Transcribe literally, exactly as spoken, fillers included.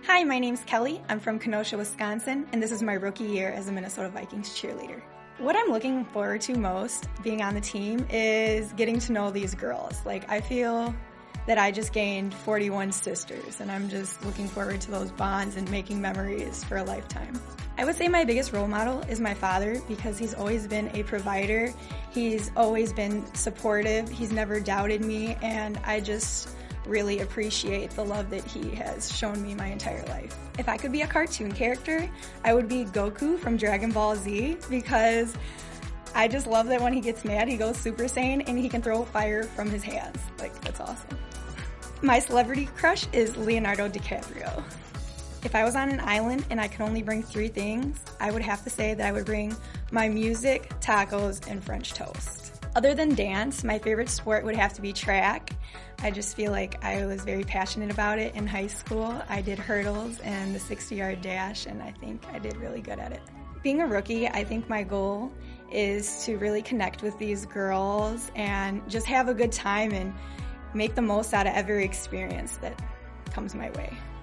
Hi, my name's Kelly. I'm from Kenosha, Wisconsin, and this is my rookie year as a Minnesota Vikings cheerleader. What I'm looking forward to most being on the team is getting to know these girls. Like, I feel that I just gained forty-one sisters, and I'm just looking forward to those bonds and making memories for a lifetime. I would say my biggest role model is my father because he's always been a provider. He's always been supportive. He's never doubted me, and I just really appreciate the love that he has shown me my entire life. If I could be a cartoon character, I would be Goku from Dragon Ball Z because I just love that when he gets mad, he goes Super Saiyan and he can throw fire from his hands. Like, that's awesome. My celebrity crush is Leonardo DiCaprio. If I was on an island and I could only bring three things, I would have to say that I would bring my music, tacos, and French toast. Other than dance, my favorite sport would have to be track. I just feel like I was very passionate about it in high school. I did hurdles and the sixty-yard dash, and I think I did really good at it. Being a rookie, I think my goal is to really connect with these girls and just have a good time and make the most out of every experience that comes my way.